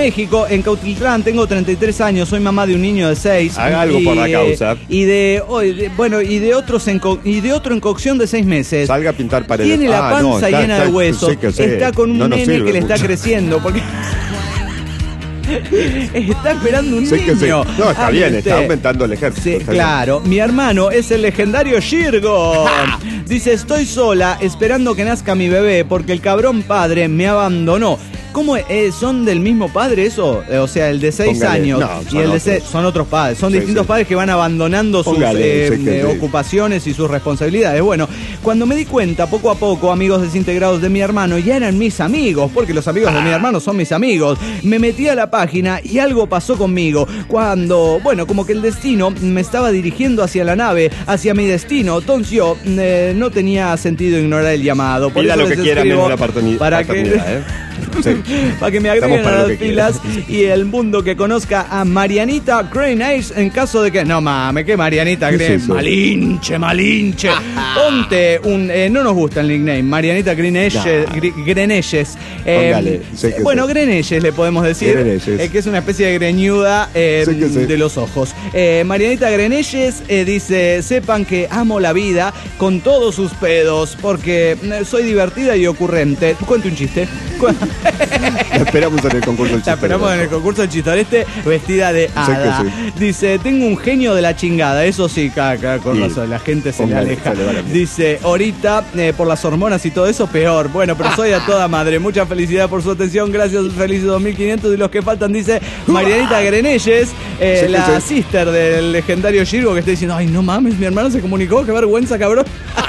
en Cautitlán, tengo treinta y tres años, soy mamá de un niño de seis. Haga algo y, por la causa. Y de, oh, de bueno, y de otros en co- y de otro en cocción de seis meses. Salga a pintar paredes. Tiene la Ah, panza no, está- llena está- de huesos. sí que sé. Está con un No nos nene sirve que le está mucho. creciendo porque está esperando un Sí que sí. niño. No, está Ah, bien, usted. está aumentando el ejército. Sí, está bien. claro. Mi hermano es el legendario Shirgo. Dice, estoy sola esperando que nazca mi bebé porque el cabrón padre me abandonó. ¿Cómo eh, son del mismo padre eso? Eh, o sea, el de seis Póngale. años No, y son el de otros. seis son otros padres. Son Sí, distintos sí. padres que van abandonando sus Póngale, eh, sí que eh, sí. ocupaciones y sus responsabilidades. Bueno, cuando me di cuenta, poco a poco, amigos desintegrados de mi hermano ya eran mis amigos, porque los amigos de mi hermano son mis amigos. Me metí a la página y algo pasó conmigo. Cuando, bueno, como que el destino me estaba dirigiendo hacia la nave, hacia mi destino. Entonces yo eh, no tenía sentido ignorar el llamado. Por Pida eso lo que les quiera escribo menos la paternidad. para que ¿eh? Sí. para que me agreguen Estamos para a lo las que filas y el mundo que conozca a Marianita Grenache en caso de que... No mames, que Marianita ¿Qué es Grenache... eso? Malinche, malinche. Ponte un... eh, no nos gusta el nickname. Marianita Grenache, Nah. Gre- Grenaches. Póngale, sé que bueno, sí. Grenaches le podemos decir. Grenaches. eh, que es una especie de greñuda eh, Sé que sí. de los ojos. Eh, Marianita Grenaches eh, dice, sepan que amo la vida con todos sus pedos porque eh, soy divertida y ocurrente. Cuente un chiste. Cu- La esperamos en el concurso del La esperamos en el concurso del chistoreste vestida de hada. que Dice, tengo un genio de la chingada. Eso sí, caca, con Y razón, la gente se le póngale, aleja. se le va la mierda. Dice, ahorita, eh, por las hormonas y todo eso, peor. Bueno, pero soy a toda madre. Mucha felicidad por su atención. Gracias, felices dos mil quinientos. Y los que faltan, dice Marianita Grenelles, eh, Sí que la sí. sister del legendario Shirgo, que está diciendo, ay, no mames, mi hermano se comunicó. Qué vergüenza, cabrón.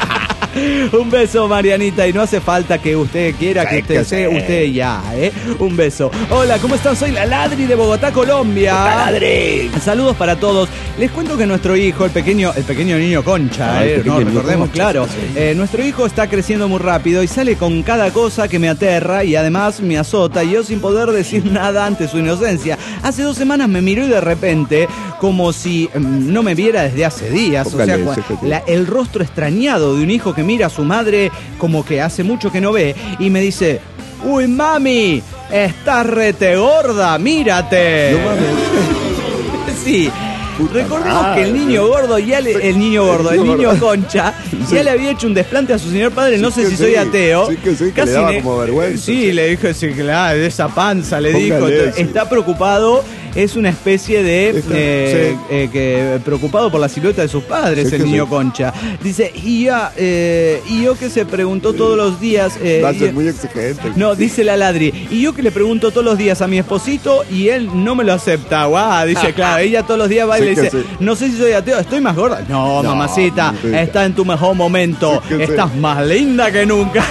Un beso, Marianita, y no hace falta que usted quiera que Sí, usted que sea, sí. usted ya, ¿eh? Un beso. Hola, ¿cómo están? Soy la Ladri de Bogotá, Colombia. ¡Ladri! Saludos para todos. Les cuento que nuestro hijo, el pequeño, el pequeño niño Concha, Ah, el eh, pequeño no, niño recordemos, Concha, claro, sí, sí. eh, nuestro hijo está creciendo muy rápido y sale con cada cosa que me aterra y además me azota y yo sin poder decir nada ante su inocencia. Hace dos semanas me miró y de repente, como si mm, no me viera desde hace días, Póngale, o sea, cua- sí, sí, sí. la- el rostro extrañado de un hijo que mira a su madre como que hace mucho que no ve y me dice, uy mami, estás rete gorda, mírate. No mames. Sí. Puta Recordemos madre. que el niño gordo ya le, el niño gordo, el El niño niño gordo. Concha, Sí. ya le había hecho un desplante a su señor padre, no Sí sé que si sí, soy ateo. sí que sí, que le daba como vergüenza, Sí, sí. le dijo, sí, claro, de esa panza, le Póngale, dijo. Entonces, sí. está preocupado, es una especie de Está- eh, sí. eh, que preocupado por la silueta de sus padres, Sí el que niño sí. Concha. Dice, y ya, eh, y yo que se preguntó todos los días. eh, Va a y- ser muy exigente. no, dice la Ladri. Y yo que le pregunto todos los días a mi esposito y él no me lo acepta. Guau, dice, claro, ella todos los días va y Sí le que dice, sí. no sé si soy ateo, estoy más gorda. No, No, mamacita, mamacita. está en tu mejor momento. Sí que sí. Estás más linda que nunca.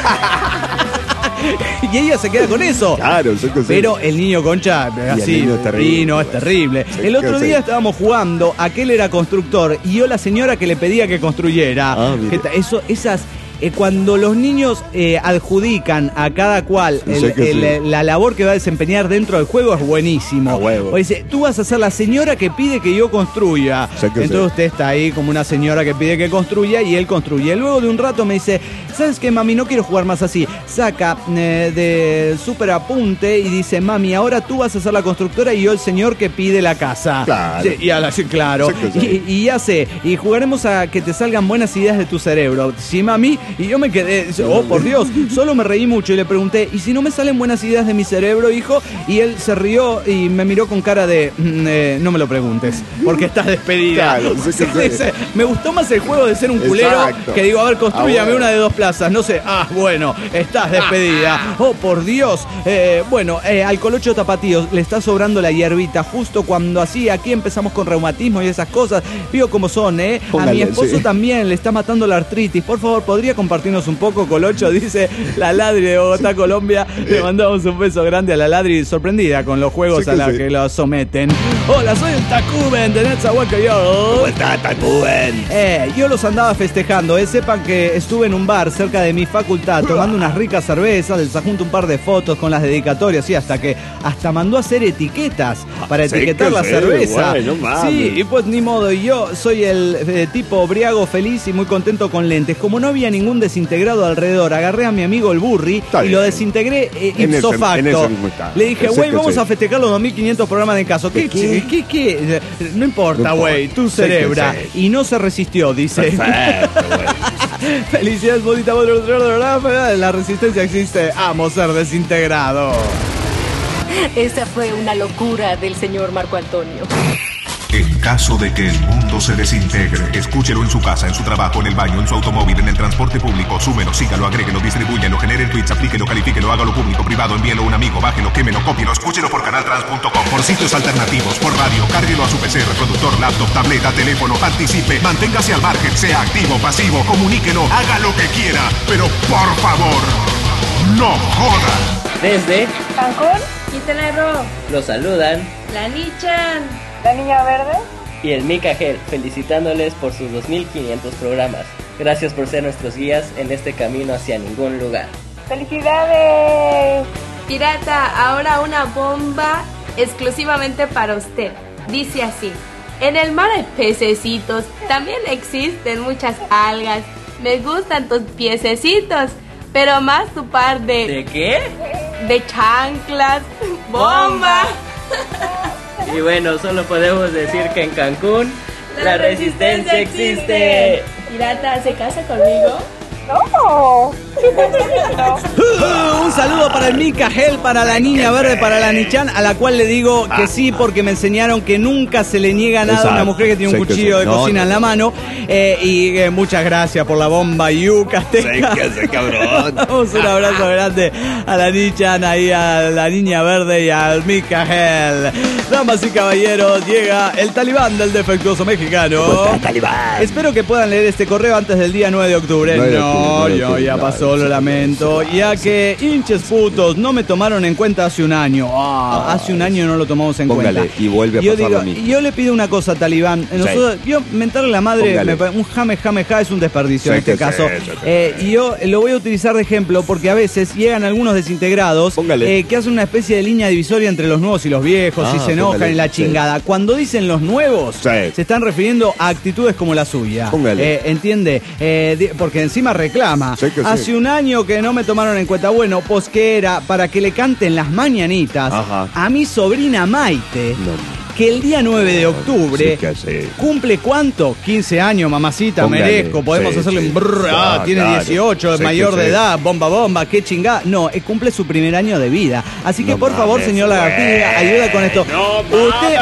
Y ella se queda con eso. Claro, sí que sí. Pero el niño Concha, el así, niño es terrible. vino, es terrible. Sí, El otro que día sí. estábamos jugando, aquel era constructor y yo la señora que le pedía que construyera. Ah, mire. Que ta- Eso, esas, eh, cuando los niños eh, adjudican a cada cual el- Sí que el- sí. la labor que va a desempeñar dentro del juego es buenísimo. A huevo. O dice, tú vas a ser la señora que pide que yo construya. Sí que Entonces sí. usted está ahí como una señora que pide que construya y él construye. Luego de un rato me dice, ¿sabes qué, mami? No quiero jugar más así. Saca eh, de súper apunte y dice, mami, ahora tú vas a ser la constructora y yo el señor que pide la casa. Claro. Sí, y a la- sí, claro. Sí que sí. Y, y ya sé, y jugaremos a que te salgan buenas ideas de tu cerebro. Sí, mami. Y yo me quedé, oh, por Dios, solo me reí mucho y le pregunté, ¿y si no me salen buenas ideas de mi cerebro, hijo? Y él se rió y me miró con cara de, "Mm, eh, no me lo preguntes, porque estás despedida. Claro, sí que sí. Dice, me gustó más el juego de ser un culero Exacto. que digo, a ver, construyame Ah, bueno. una de dos plazas. No sé, ah, bueno, estás despedida. Oh, por Dios. Eh, bueno, eh, al Colocho Tapatío le está sobrando la hierbita justo cuando así, aquí empezamos con reumatismo y esas cosas. Vio cómo son, ¿eh? a Póngale, mi esposo sí. también le está matando la artritis. Por favor, ¿podría compartirnos un poco, Colocho? Dice la Ladri de Bogotá, Colombia. Le mandamos un beso grande a la Ladri, sorprendida con los juegos Sí que a los sí. que lo someten. Hola, soy el Tacuben de Netzahualcoyot. ¿Cómo está, Tacuben? Eh, yo los andaba festejando, eh. Sepan que estuve en un bar cerca de mi facultad tomando unas ricas cervezas, les adjunto un par de fotos con las dedicatorias y hasta que hasta mandó a hacer etiquetas para sí etiquetar que la sí, cerveza. güey, no mames. Sí, y pues ni modo, y yo soy el eh, tipo briago feliz y muy contento con lentes. Como no había ningún ningún desintegrado alrededor. Agarré a mi amigo el Burri Está y bien. lo desintegré eh, En ipso ese- facto. en ese mismo estado. Le dije, Ese güey, que vamos sí. a festejar los dos mil quinientos programas de caso. ¿Qué, ¿Qué? qué, qué? No importa, No güey, importa. tu Sé que cerebra. sé. Y no se resistió, dice. Perfecto, güey. Felicidades, bonita. La resistencia existe. Amo ser desintegrado. Esa fue una locura del señor Marco Antonio. En caso de que el mundo se desintegre, escúchelo en su casa, en su trabajo, en el baño, en su automóvil, en el transporte público. Súmelo, sígalo, agréguelo, distribúyelo, genere tweets, aplíquelo, califíquelo, hágalo público, privado, envíelo a un amigo, bájelo, quémelo, cópielo, escúchelo por canal trans punto com, por sitios alternativos, por radio, cárguelo a su P C, reproductor, laptop, tableta, teléfono, participe, manténgase al margen, sea activo, pasivo, comuníquelo, haga lo que quiera, pero por favor, no joda. Desde Cancún, Quintana Roo, los saludan la Nichan, la Niña Verde y el Mika Gel, felicitándoles por sus dos mil quinientos programas. Gracias por ser nuestros guías en este camino hacia ningún lugar. ¡Felicidades! Pirata, ahora una bomba exclusivamente para usted. Dice así: en el mar hay pececitos, también existen muchas algas. Me gustan tus piececitos, pero más tu par de... ¿De qué? De chanclas. ¡Bomba! Y bueno, solo podemos decir que en Cancún la, la resistencia, resistencia existe. existe. Pirata, ¿se casa conmigo? No. Uh, un saludo para el Mika Gel, para la Niña Verde, para la Nichan, a la cual le digo que sí porque me enseñaron que nunca se le niega nada a una mujer que tiene un Sé cuchillo que de no, cocina no, en la mano. Eh, y eh, muchas gracias por la bomba yucateca. Sé que ese cabrón. Damos un abrazo grande a la Nichan, ahí a la Niña Verde y al Mika Gel. Damas y caballeros, llega el talibán del defectuoso mexicano. ¿Cómo está, talibán? Espero que puedan leer este correo antes del día nueve de octubre. nueve de No, octubre, yo octubre, ya claro, pasó, lo sí, lamento. sí, Ya sí. que hinches putos no me tomaron en cuenta hace un año. Ah, Ah, hace un año no lo tomamos en póngale, cuenta. y vuelve a yo pasar digo, lo mismo. Yo le pido una cosa, talibán. Nosotros, yo mentarle la madre, Póngale. me pa- un jame, jame, ja es un desperdicio Sé en este que caso. sé, sé que Eh, y yo lo voy a utilizar de ejemplo porque a veces llegan algunos desintegrados Póngale. eh, que hacen una especie de línea divisoria entre los nuevos y los viejos Ah, y se enojan póngale, y la sí. chingada. Cuando dicen los nuevos, Sí. se están refiriendo a actitudes como la suya. Póngale. Eh, ¿Entiende? Eh, di- porque encima reclama. Sé que sí. Hace un año que no me tomaron en cuenta. Bueno, pues que era para que le canten las mañanitas Ajá. a mi sobrina Maite, No. que el día nueve de octubre Sí que sí. cumple ¿cuánto? quince años, mamacita, Póngale. merezco. Podemos Sí, hacerle un sí. brrr, ah, Ah, tiene claro. dieciocho, es Sé mayor que de sí. edad, bomba, bomba, qué chingada. No, eh, cumple su primer año de vida. Así que No por favor, mames, señor güey. Lagartija, ayuda con esto. usted,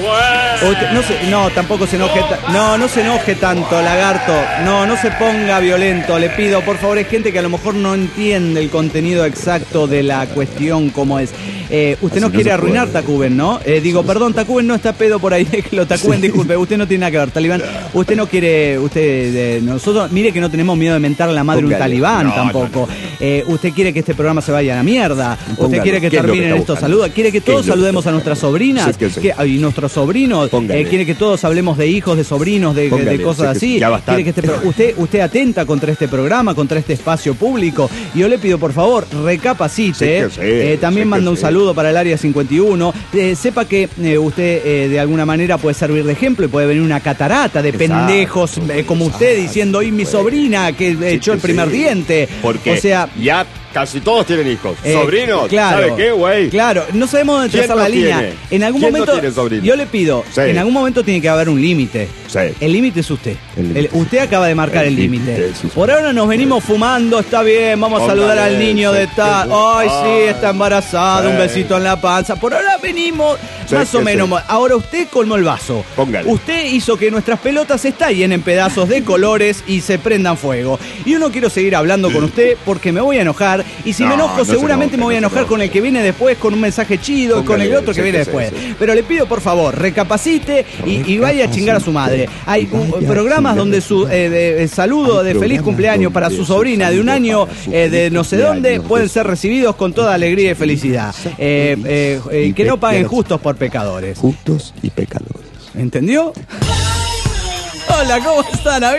usted- no, se, no, tampoco se enoje. ta- No, no se enoje tanto, lagarto. No, no se ponga violento. Le pido, por favor, hay gente que a lo mejor no entiende el contenido exacto de la cuestión, como es. Eh, usted Así no no quiere se arruinar puede. Tacuben, ¿no? Eh, digo, perdón, Tacuben no está pedo por ahí, déjelo, Tacuben, disculpe, usted no tiene nada que ver, talibán. Usted no quiere, usted, eh, nosotros, mire que no tenemos miedo de mentar a la madre un Póngale. talibán No, tampoco. no, no. Eh, usted quiere que este programa se vaya a la mierda. Usted Póngale. quiere que ¿Qué es lo que terminen está estos buscando? saludos. Quiere que ¿Qué todos es lo que saludemos está a nuestras buscando? sobrinas Sí, que sí. que- y nuestros sobrinos. Póngale. Eh, quiere que todos hablemos de hijos, de sobrinos, de, de Póngale, cosas sí que así. sí, ya bastante. Quiere que este pro- usted, usted atenta contra este programa, contra este espacio público. Y yo le pido, por favor, recapacite. Sí que eh. sí, Eh, también sí que manda un sí. saludo para el área cincuenta y uno. Eh, sepa que eh, usted eh, de alguna manera puede servir de ejemplo y puede venir una catarata de Exacto, pendejos eh, como usted exacto, diciendo, y mi güey. sobrina que Sí echó que el primer sí. diente. Porque o sea, ya casi todos tienen hijos. eh, Sobrinos. claro, ¿Sabe qué, güey? Claro, no sabemos dónde ¿Quién trazar no la línea. tiene? En algún ¿Quién no momento, tiene sobrino? yo le pido, Sí. en algún momento tiene que haber un límite. Sí. El límite es usted. El límite El- es usted acaba de marcar el El límite. límite es usted. Por ahora nos venimos fumando, está bien, vamos a Póngale, saludar al niño de sí, tal. qué Ay, bueno. sí, está embarazada, un Sí. besito en la panza. Por ahora venimos Sí, más o que menos. sí. Ahora usted colmó el vaso. Póngale. Usted hizo que nuestras pelotas estallen en pedazos de colores y se prendan fuego. Y yo no quiero seguir hablando con usted porque me voy a enojar. Y si No, me enojo, no se seguramente enoje, me voy a no se enojar enoje. con el que viene después con un mensaje chido y con Póngale, el otro que sí, viene que sí, después. sí. Pero le pido, por favor, recapacite y, y vaya a chingar a su madre. Hay uh, Vaya a programas chingar donde a su eh, de- eh, saludo Hay de feliz programas cumpleaños para donde su su sobrina de un saludo año para su eh, de feliz no sé dónde cumpleaños pueden de ser su- recibidos con toda alegría y felicidad. Eh, eh, eh, Y que no paguen pecadores. justos por pecadores. Justos y pecadores. ¿Entendió? Hola, ¿cómo están, amigos?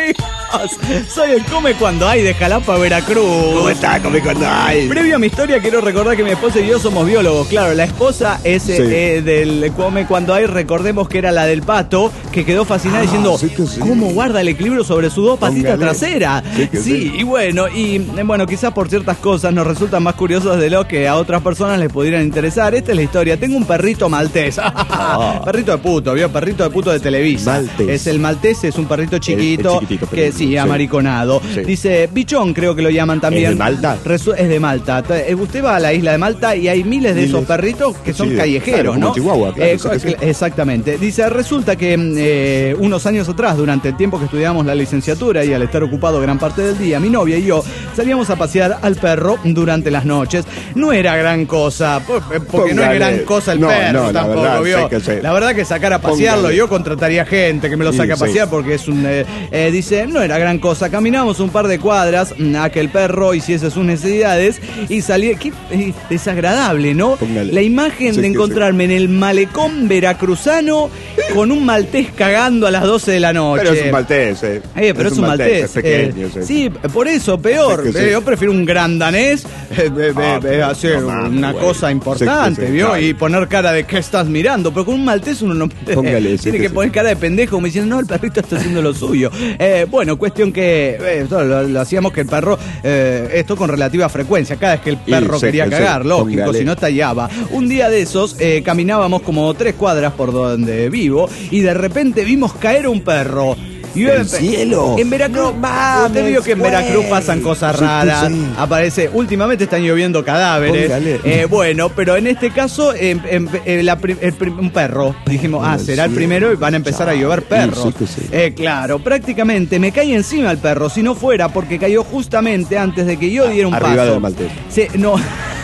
Soy el Come Cuando Hay de Jalapa, Veracruz. ¿Cómo está, Come Cuando Hay? Previo a mi historia, quiero recordar que mi esposa y yo somos biólogos. Claro, la esposa es sí. eh, del Come Cuando Hay, recordemos que era la del pato, que quedó fascinada ah, diciendo, sí sí. ¿cómo guarda el equilibrio sobre sus dos patitas traseras? Sí, sí, sí, y bueno, y bueno, quizás por ciertas cosas nos resultan más curiosas de lo que a otras personas les pudieran interesar. Esta es la historia. Tengo un perrito maltés. Oh. Perrito de puto, ¿vio? Perrito de puto de Televisa. Maltés. Es el maltés, es un perrito chiquito, el, el que sí, sí, amariconado. Sí. Dice, bichón creo que lo llaman también. ¿Es de Malta? Resu- es de Malta. Usted va a la isla de Malta y hay miles de miles. esos perritos que son sí, callejeros, claro, ¿no? Como Chihuahua, claro, eh, sí, sí. Exactamente. Dice, resulta que eh, unos años atrás, durante el tiempo que estudiamos la licenciatura y al estar ocupado gran parte del día, mi novia y yo salíamos a pasear al perro durante las noches. No era gran cosa, porque Póngale. no es gran cosa el no, perro no, tampoco, la verdad, ¿vio? Que sí. La verdad que sacar a pasearlo, Póngale. yo contrataría gente que me lo saque sí, a pasear sí. porque es un... Eh, eh, dice, no era gran cosa. Caminamos un par de cuadras a que el perro hiciese sus necesidades y salía... Qué eh, desagradable, ¿no? Póngale. La imagen sí, de encontrarme sí. en el malecón veracruzano con un maltés cagando a las doce de la noche. Pero es un maltés, eh. eh pero es, es un maltés. maltés. Es pequeño, eh, sí. sí, por eso, peor. Sí, sí. Eh, yo prefiero un gran danés, eh, eh, ah, eh, hacer no, una güey. cosa importante, sí, sí, ¿vio? Claro. Y poner cara de ¿qué estás mirando? Pero con un maltés uno no Póngale, tiene sí, que sí. poner cara de pendejo como diciendo, no, el perrito está haciendo lo suyo. Eh, bueno, cuestión que eh, lo, lo hacíamos que el perro, eh, esto con relativa frecuencia, cada vez que el perro sí, quería sí, cagar, sí. lógico, Póngale. si no estallaba. Un día de esos eh, caminábamos como tres cuadras por donde vivo y de repente vimos caer un perro. Y ¿El cielo? En Veracruz, no, usted vio que en Veracruz pasan cosas raras. Sí, sí. Aparece, últimamente están lloviendo cadáveres. Eh, bueno, pero en este caso, eh, eh, eh, la, el, un perro. Dijimos, ah, será el primero y van a empezar a llover perros. Sí, sí, sí. Eh, claro, prácticamente me cae encima el perro. Si no fuera porque cayó justamente antes de que yo diera un Arriba paso. Del maltés. Sí, no.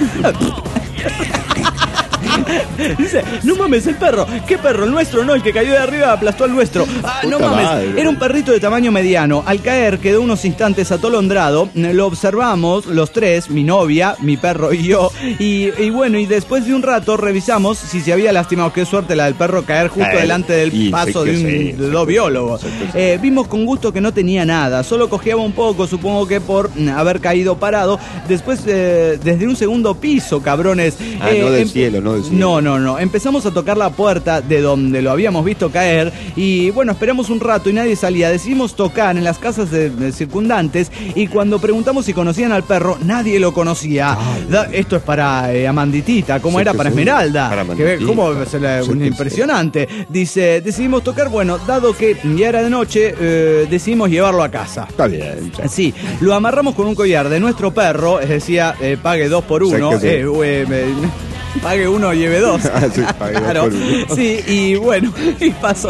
Dice, no mames, el perro. ¿Qué perro? El nuestro, no, el que cayó de arriba aplastó al nuestro. Ah, no mames, madre. Era un perrito de tamaño mediano. Al caer quedó unos instantes atolondrado. Lo observamos los tres, mi novia, mi perro y yo. Y, y bueno, y después de un rato revisamos si se había lastimado. Qué suerte la del perro caer justo eh, delante del y, paso sí de un sí, de dos biólogos. Sí, sí. Eh, vimos con gusto que no tenía nada. Solo cojeaba un poco, supongo que por haber caído parado. Después, eh, desde un segundo piso, cabrones. Ah, eh, no del em- cielo, no del cielo. No, no, no. Empezamos a tocar la puerta de donde lo habíamos visto caer y bueno, esperamos un rato y nadie salía. Decidimos tocar en las casas de, de circundantes y cuando preguntamos si conocían al perro, nadie lo conocía. Da, esto es para eh, Amanditita, como sí, era para Esmeralda. Para que ve cómo se la, sí, impresionante. Sí. Dice, decidimos tocar, bueno, dado que ya era de noche, eh, decidimos llevarlo a casa. Está bien. Sí, lo amarramos con un collar de nuestro perro, es decir, eh, pague dos por uno. Sí, sí. Eh, eh, eh, Pague uno, lleve dos. Ah, sí, pague claro. dos por uno. Sí, y bueno, y pasó.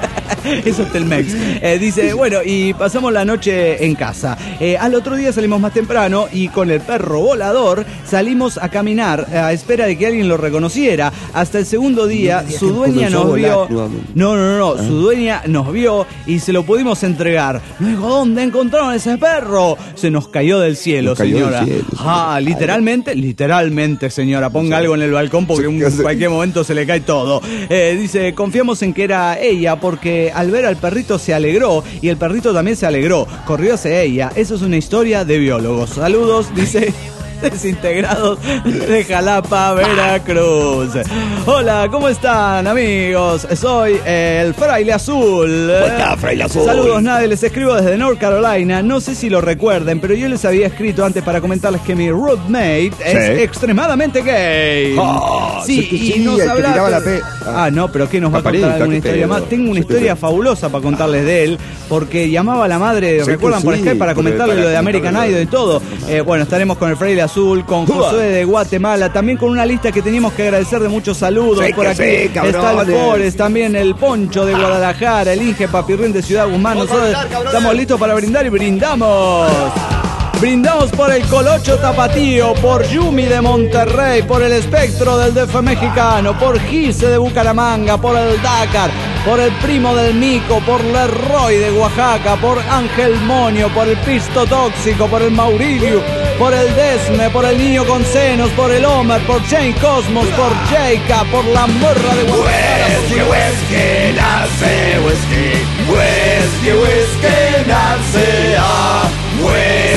Eso es Telmex. Eh, dice, bueno, y pasamos la noche en casa. Eh, al otro día salimos más temprano y con el perro volador salimos a caminar a espera de que alguien lo reconociera. Hasta el segundo día, no, su dueña nos vio. No, no, no, no. ¿Ah? Su dueña nos vio y se lo pudimos entregar. Luego, ¿dónde encontraron ese perro? Se nos cayó del cielo, cayó señora. Del cielo, ah, señora. literalmente, literalmente, señora. Ponga sí. algo en el balcón porque en sí, cualquier momento se le cae todo. Eh, dice, confiamos en que era ella porque al ver al perrito se alegró y el perrito también se alegró, corrió hacia ella. Eso es una historia de biólogos. Saludos, dice Desintegrados de Jalapa, Veracruz. Hola, ¿cómo están, amigos? Soy el Fraile Azul. ¿Cómo está, Fraile Azul? Saludos, nadie, les escribo desde North Carolina. No sé si lo recuerden, pero yo les había escrito antes para comentarles que mi roommate sí. es extremadamente gay. Oh, sí, sí, y sí, nos habla... La pe... ah. ah, no, pero ¿qué nos va a contar alguna historia más? Tengo una historia fabulosa para contarles de él, porque llamaba a la madre, sí, ¿recuerdan? Sí, por Skype para comentarle para lo de American Idol y todo. Eh, bueno, estaremos con el Fraile Azul, con Josué de Guatemala, también con una lista que teníamos que agradecer de muchos saludos. Sí, por aquí sí, está el Forest, también el Poncho de Guadalajara, el Inge Papirrín de Ciudad Guzmán. Nosotros estamos listos para brindar y brindamos. Brindamos por el Colocho Tapatío, por Yumi de Monterrey, por el Espectro del D F mexicano, por Gise de Bucaramanga, por el Dakar, por el Primo del Mico, por Leroy de Oaxaca, por Ángel Monio, por el Pisto Tóxico, por el Maurilio, por el Desme, por el Niño con Senos, por el Homer, por Jane Cosmos, por Jayca, por la Morra de Guadalajara. Whisky, whisky, nace, whisky, whisky, whisky, nace.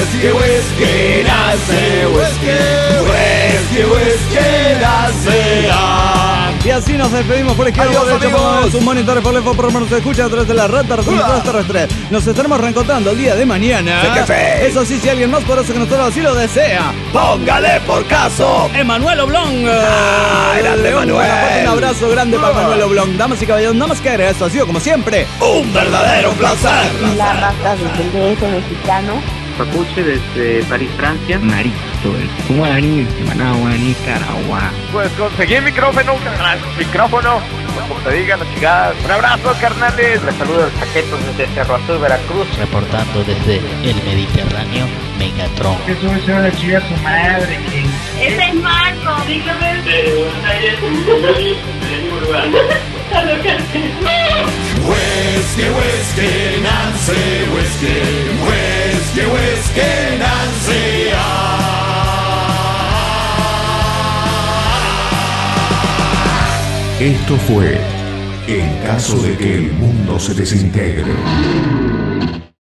Whisky, whisky, nace, whisky, whisky, whisky, nace. Y así nos despedimos por izquierda. Adiós, derecha, amigos. por sus monitores, por lejos, por lo menos se escucha a través de la red terrestre. Nos estaremos reencontrando el día de mañana. ¡Sí, qué fe! Eso sí, si alguien más poderoso que nosotros así lo desea, ¡Póngale por caso! Emanuel Oblong. ¡Ah, grande Un- Manuel! Un abrazo grande para Manuel Oblong. Damas y caballeros, nada más que agregar, esto ha sido como siempre ¡Un verdadero placer! La raza desde el D F mexicano. Papuche desde París, Francia. Marito, el Guaraní, Managua, Nicaragua. Pues conseguí el micrófono, carnal. Micrófono, como te digan las chigadas. Un abrazo, carnales. Les saludo el Saquetos desde Cerro Azul, Veracruz. Reportando desde el Mediterráneo, Megatron. Eso es una chida su madre, que... Ese es Marco, dígame. Whisky, whisky, Nancy, whisky, whisky, whisky, Nancy. Esto fue En caso de que el mundo se desintegre.